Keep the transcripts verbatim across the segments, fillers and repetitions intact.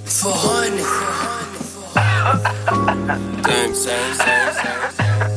four hundred. Gang, same, same, same.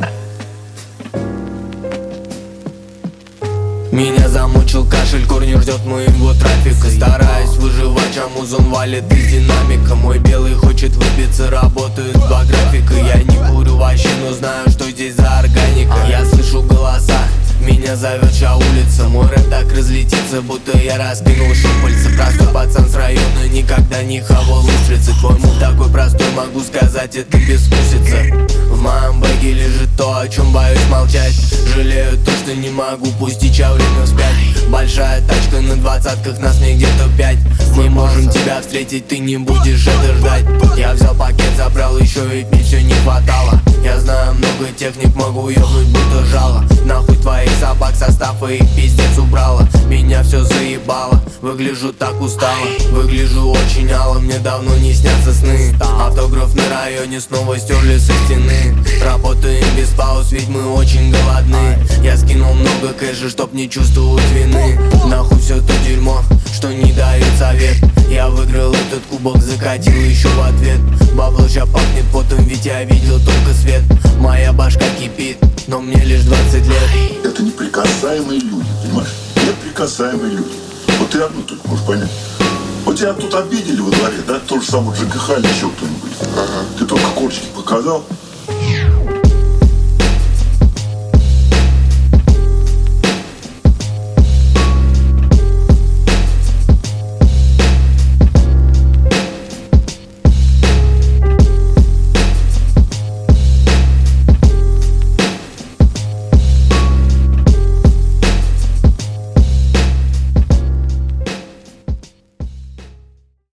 Меня замучил кашель, корни ждет моего трафика. Стараюсь выживать, а музон валит из динамика. Мой белый хочет выбиться, работают два графика. Я не курю вообще, но знаю, что здесь за органика. Я слышу голоса, меня зовет вся улица. Мой рэп так разлетится, будто я раскинул щупальца. Простой пацан с района, никогда не хавал устрицы. Твой мув такой простой, могу сказать, это безвкусица. В моем бэге лежит то, о чем боюсь молчать. Жалею то, что не могу пустить ча время вспять. Большая тачка на двадцатках, нас не где-то пять. Мы можем тебя встретить, ты не будешь это ждать. Я взял пакет, забрал еще, ведь мне все не хватало. Я знаю много техник, могу ебнуть будто жало. Нахуй твоих собак, состав и их пиздец убрала. Меня все заебало, выгляжу так устало. Выгляжу очень ало, мне давно не снятся сны. Автограф на районе снова стерли со стены. Работаем без пауз, ведь мы очень голодны. Я скинул много кэша, чтоб не чувствовать вины. Нахуй все то дерьмо, что не дает совет. Я выиграл этот кубок, закатил еще в ответ. Бабло ща пахнет потом, ведь я видел только свет. Моя башка кипит, но мне лишь двадцать лет. Это неприкасаемые люди, понимаешь? Неприкасаемые люди. Вот ты одну только можешь понять. Вот тебя тут обидели во дворе, да? То же самое ЖКХ или еще кто-нибудь. Ага. Ты только корчики показал,